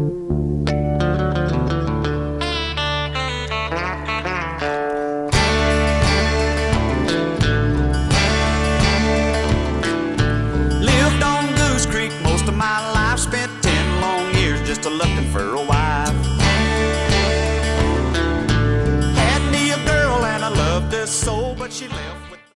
Lived on Goose Creek most of my life, spent 10 long years just a-looking for a wife. Had me a girl and I loved her so, but she left.